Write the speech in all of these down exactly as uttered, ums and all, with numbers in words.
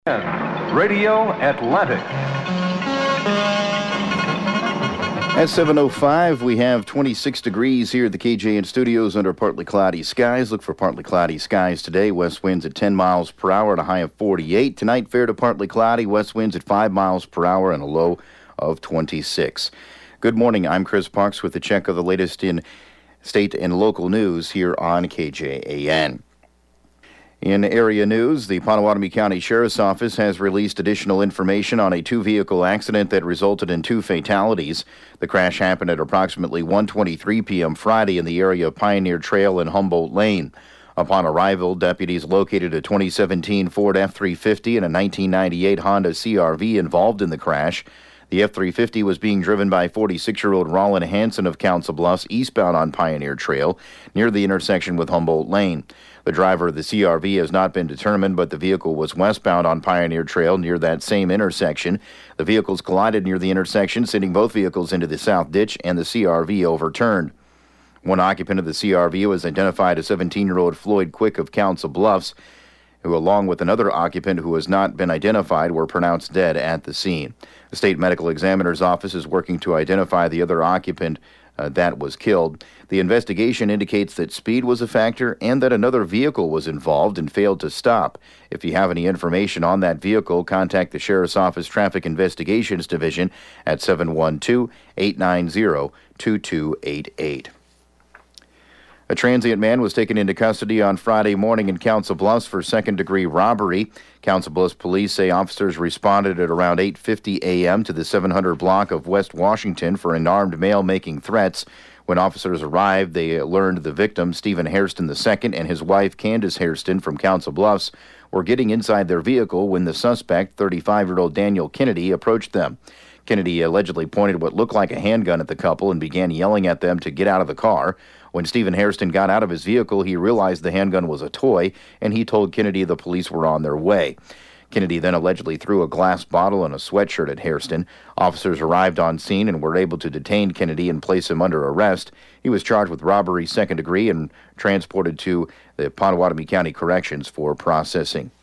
Radio Atlantic. At seven oh five, we have twenty-six degrees here at the K J N studios under partly cloudy skies. Look for partly cloudy skies today. West winds at ten miles per hour and a high of forty-eight. Tonight, fair to partly cloudy. West winds at five miles per hour and a low of twenty-six. Good morning. I'm Chris Parks with a check of the latest in state and local news here on K J A N. In area news, the Potawatomi County Sheriff's Office has released additional information on a two-vehicle accident that resulted in two fatalities. The crash happened at approximately one twenty-three p.m. Friday in the area of Pioneer Trail and Humboldt Lane. Upon arrival, deputies located a twenty seventeen Ford F three fifty and a nineteen ninety-eight Honda C R V involved in the crash. The F three fifty was being driven by forty-six-year-old Rollin Hanson of Council Bluffs eastbound on Pioneer Trail near the intersection with Humboldt Lane. The driver of the C R V has not been determined, but the vehicle was westbound on Pioneer Trail near that same intersection. The vehicles collided near the intersection, sending both vehicles into the south ditch, and the C R V overturned. One occupant of the C R V was identified as seventeen-year-old Floyd Quick of Council Bluffs, who, along with another occupant who has not been identified, were pronounced dead at the scene. The state medical examiner's office is working to identify the other occupant uh, that was killed. The investigation indicates that speed was a factor and that another vehicle was involved and failed to stop. If you have any information on that vehicle, contact the Sheriff's Office Traffic Investigations Division at seven one two, eight nine zero, two two eight eight. A transient man was taken into custody on Friday morning in Council Bluffs for second-degree robbery. Council Bluffs police say officers responded at around eight fifty a.m. to the seven hundred block of West Washington for an armed male making threats. When officers arrived, they learned the victim, Stephen Hairston the second, and his wife, Candace Hairston from Council Bluffs, were getting inside their vehicle when the suspect, thirty-five-year-old Daniel Kennedy, approached them. Kennedy allegedly pointed what looked like a handgun at the couple and began yelling at them to get out of the car. When Stephen Hairston got out of his vehicle, he realized the handgun was a toy, and he told Kennedy the police were on their way. Kennedy then allegedly threw a glass bottle and a sweatshirt at Hairston. Officers arrived on scene and were able to detain Kennedy and place him under arrest. He was charged with robbery second degree and transported to the Potawatomi County Corrections for processing.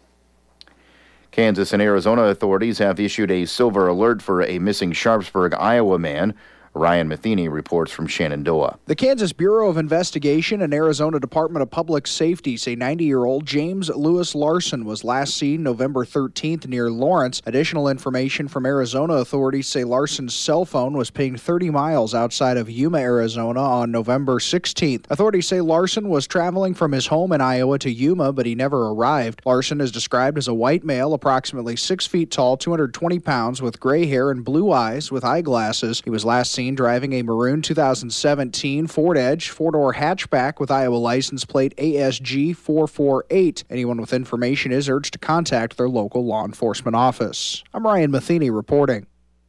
Kansas and Arizona authorities have issued a silver alert for a missing Sharpsburg, Iowa man. Ryan Matheny reports from Shenandoah. The Kansas Bureau of Investigation and Arizona Department of Public Safety say ninety-year-old James Lewis Larson was last seen November thirteenth near Lawrence. Additional information from Arizona authorities say Larson's cell phone was pinged thirty miles outside of Yuma, Arizona on November sixteenth. Authorities say Larson was traveling from his home in Iowa to Yuma, but he never arrived. Larson is described as a white male, approximately six feet tall, two hundred twenty pounds, with gray hair and blue eyes with eyeglasses. He was last seen driving a maroon two thousand seventeen Ford Edge four-door hatchback with Iowa license plate A S G four four eight. Anyone with information is urged to contact their local law enforcement office. I'm Ryan Matheny reporting.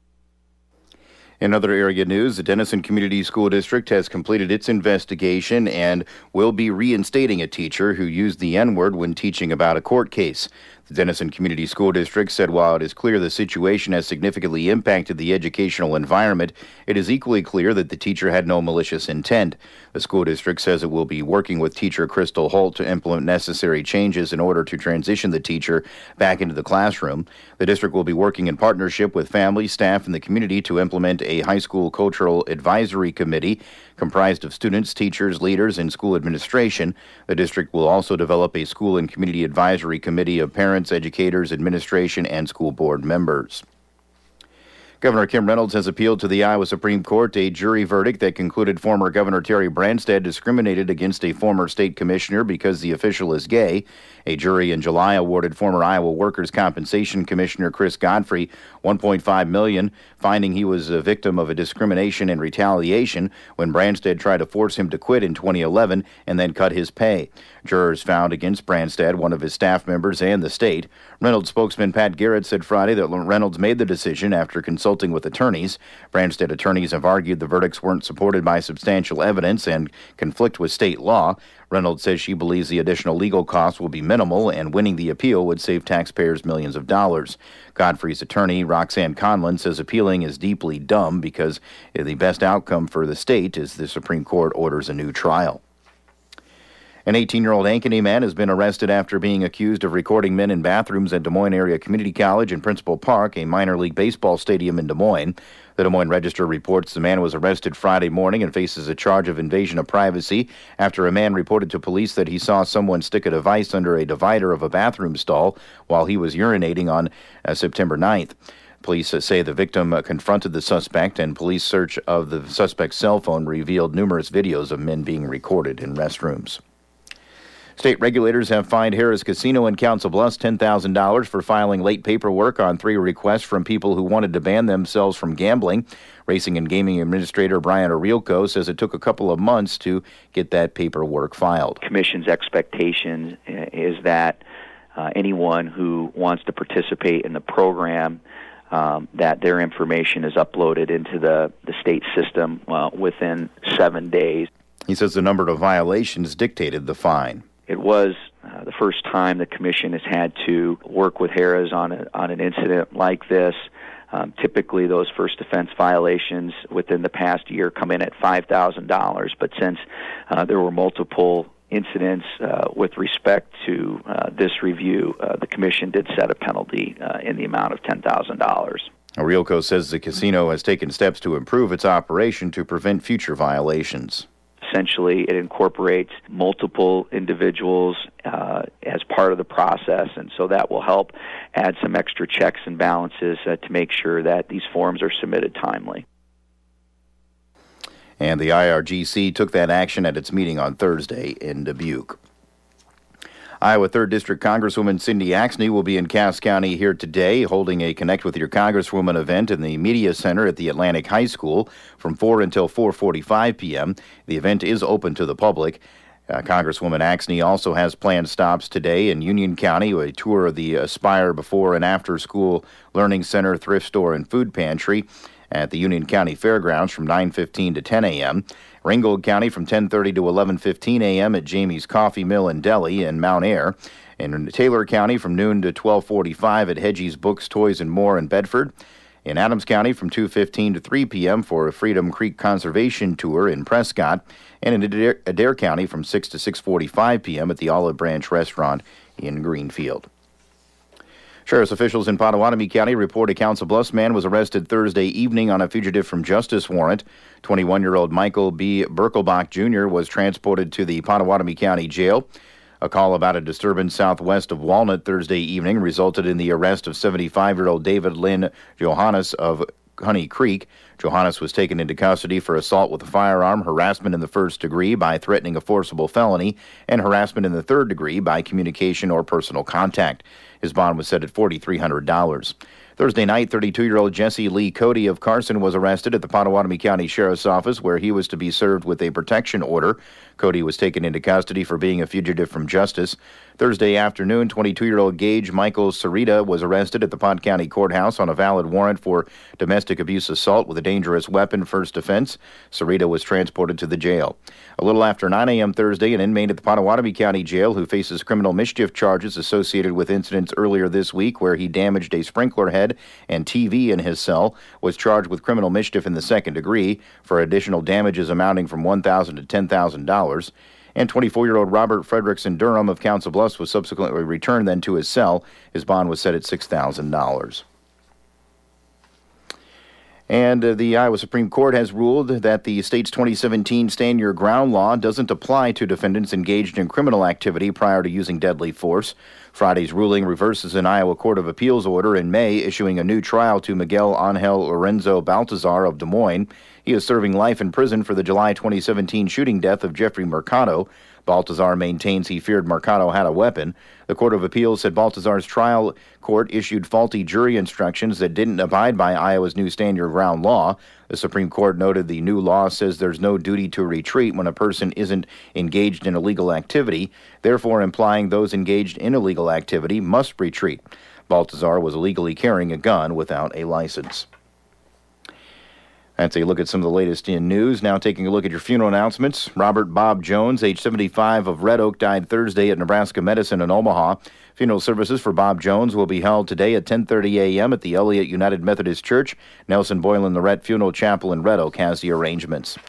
In other area news, the Denison Community School District has completed its investigation and will be reinstating a teacher who used the N-word when teaching about a court case. The Denison Community School District said while it is clear the situation has significantly impacted the educational environment, it is equally clear that the teacher had no malicious intent. The school district says it will be working with teacher Crystal Holt to implement necessary changes in order to transition the teacher back into the classroom. The district will be working in partnership with families, staff, and the community to implement a high school cultural advisory committee comprised of students, teachers, leaders, and school administration. The district will also develop a school and community advisory committee of parents, educators, administration, and school board members. Governor Kim Reynolds has appealed to the Iowa Supreme Court a jury verdict that concluded former Governor Terry Branstad discriminated against a former state commissioner because the official is gay. A jury in July awarded former Iowa Workers' Compensation Commissioner Chris Godfrey one point five million dollars, finding he was a victim of a discrimination and retaliation when Branstad tried to force him to quit in twenty eleven and then cut his pay. Jurors found against Branstad, one of his staff members, and the state. Reynolds spokesman Pat Garrett said Friday that Reynolds made the decision after consulting with attorneys. Branstad attorneys have argued the verdicts weren't supported by substantial evidence and conflict with state law. Reynolds says she believes the additional legal costs will be minimal and winning the appeal would save taxpayers millions of dollars. Godfrey's attorney, Roxanne Conlon, says appealing is deeply dumb because the best outcome for the state is the Supreme Court orders a new trial. An eighteen-year-old Ankeny man has been arrested after being accused of recording men in bathrooms at Des Moines Area Community College and Principal Park, a minor league baseball stadium in Des Moines. The Des Moines Register reports the man was arrested Friday morning and faces a charge of invasion of privacy after a man reported to police that he saw someone stick a device under a divider of a bathroom stall while he was urinating on uh, September ninth. Police uh, say the victim uh, confronted the suspect, and police search of the suspect's cell phone revealed numerous videos of men being recorded in restrooms. State regulators have fined Harrah's Casino in Council Bluffs ten thousand dollars for filing late paperwork on three requests from people who wanted to ban themselves from gambling. Racing and Gaming Administrator Brian Arielko says it took a couple of months to get that paperwork filed. Commission's expectation is that uh, anyone who wants to participate in the program, um, that their information is uploaded into the, the state system uh, within seven days. He says the number of violations dictated the fine. It was uh, the first time the Commission has had to work with Harrah's on, a, on an incident like this. Um, typically, those first offense violations within the past year come in at five thousand dollars, but since uh, there were multiple incidents uh, with respect to uh, this review, uh, the Commission did set a penalty uh, in the amount of ten thousand dollars. Arielko says the casino has taken steps to improve its operation to prevent future violations. Essentially, it incorporates multiple individuals uh, as part of the process, and so that will help add some extra checks and balances uh, to make sure that these forms are submitted timely. And the I R G C took that action at its meeting on Thursday in Dubuque. Iowa third District Congresswoman Cindy Axne will be in Cass County here today, holding a Connect with Your Congresswoman event in the Media Center at the Atlantic High School from four until four forty-five p.m. The event is open to the public. Uh, Congresswoman Axne also has planned stops today in Union County, a tour of the Aspire Before and After School Learning Center, Thrift Store, and Food Pantry at the Union County Fairgrounds from nine fifteen to ten a.m., Ringgold County from ten thirty to eleven fifteen a.m. at Jamie's Coffee Mill and Deli in Mount Ayr, in Taylor County from noon to twelve forty-five at Hedgie's Books, Toys, and More in Bedford, in Adams County from two fifteen to three p.m. for a Freedom Creek Conservation Tour in Prescott, and in Adair, Adair County from six to six forty-five p.m. at the Olive Branch Restaurant in Greenfield. Sheriff's officials in Pottawatomie County report a Council Bluffs man was arrested Thursday evening on a fugitive from justice warrant. twenty-one-year-old Michael B. Birkelbach Junior was transported to the Pottawatomie County Jail. A call about a disturbance southwest of Walnut Thursday evening resulted in the arrest of seventy-five-year-old David Lynn Johannes of Honey Creek. Johannes was taken into custody for assault with a firearm, harassment in the first degree by threatening a forcible felony, and harassment in the third degree by communication or personal contact. His bond was set at four thousand three hundred dollars. Thursday night, thirty-two-year-old Jesse Lee Cody of Carson was arrested at the Pottawatomie County Sheriff's Office, where he was to be served with a protection order. Cody was taken into custody for being a fugitive from justice. Thursday afternoon, twenty-two-year-old Gage Michael Sarita was arrested at the Pont County Courthouse on a valid warrant for domestic abuse assault with a dangerous weapon, first offense. Sarita was transported to the jail. A little after nine a.m. Thursday, an inmate at the Pottawatomie County Jail who faces criminal mischief charges associated with incidents earlier this week where he damaged a sprinkler head and T V in his cell was charged with criminal mischief in the second degree for additional damages amounting from one thousand dollars to ten thousand dollars. And twenty-four-year-old Robert Frederickson Durham of Council Bluffs was subsequently returned then to his cell. His bond was set at six thousand dollars. And uh, the Iowa Supreme Court has ruled that the state's twenty seventeen Stand Your Ground law doesn't apply to defendants engaged in criminal activity prior to using deadly force. Friday's ruling reverses an Iowa Court of Appeals order in May issuing a new trial to Miguel Angel Lorenzo Baltazar of Des Moines. He is serving life in prison for the July twenty seventeen shooting death of Jeffrey Mercado. Baltazar maintains he feared Mercado had a weapon. The Court of Appeals said Baltazar's trial court issued faulty jury instructions that didn't abide by Iowa's new Stand Your Ground law. The Supreme Court noted the new law says there's no duty to retreat when a person isn't engaged in illegal activity, therefore implying those engaged in illegal activity must retreat. Baltazar was illegally carrying a gun without a license. That's a look at some of the latest in news. Now taking a look at your funeral announcements. Robert Bob Jones, age seventy-five, of Red Oak, died Thursday at Nebraska Medicine in Omaha. Funeral services for Bob Jones will be held today at ten thirty a.m. at the Elliott United Methodist Church. Nelson Boylan Lorette Funeral Chapel in Red Oak has the arrangements.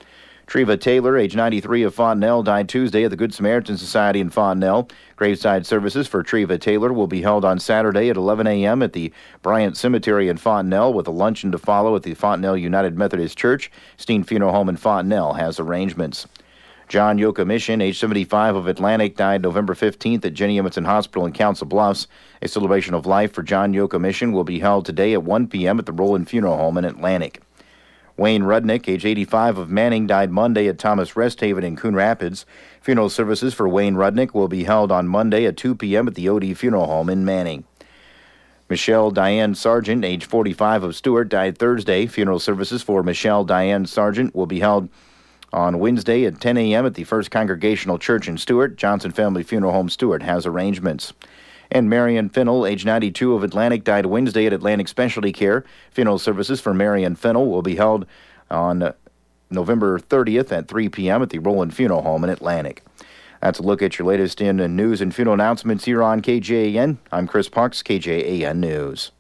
Treva Taylor, age ninety-three, of Fontenelle, died Tuesday at the Good Samaritan Society in Fontenelle. Graveside services for Treva Taylor will be held on Saturday at eleven a.m. at the Bryant Cemetery in Fontenelle, with a luncheon to follow at the Fontenelle United Methodist Church. Steen Funeral Home in Fontenelle has arrangements. John Yoka Mission, age seventy-five, of Atlantic, died November fifteenth at Jenny Emerson Hospital in Council Bluffs. A celebration of life for John Yoka Mission will be held today at one p.m. at the Roland Funeral Home in Atlantic. Wayne Rudnick, age eighty-five, of Manning, died Monday at Thomas Rest Haven in Coon Rapids. Funeral services for Wayne Rudnick will be held on Monday at two p.m. at the O D Funeral Home in Manning. Michelle Diane Sargent, age forty-five, of Stewart, died Thursday. Funeral services for Michelle Diane Sargent will be held on Wednesday at ten a.m. at the First Congregational Church in Stewart. Johnson Family Funeral Home Stewart has arrangements. And Marion Fennell, age ninety-two, of Atlantic, died Wednesday at Atlantic Specialty Care. Funeral services for Marion Fennell will be held on November thirtieth at three p.m. at the Roland Funeral Home in Atlantic. That's a look at your latest in news and funeral announcements here on K J A N. I'm Chris Parks, K J A N News.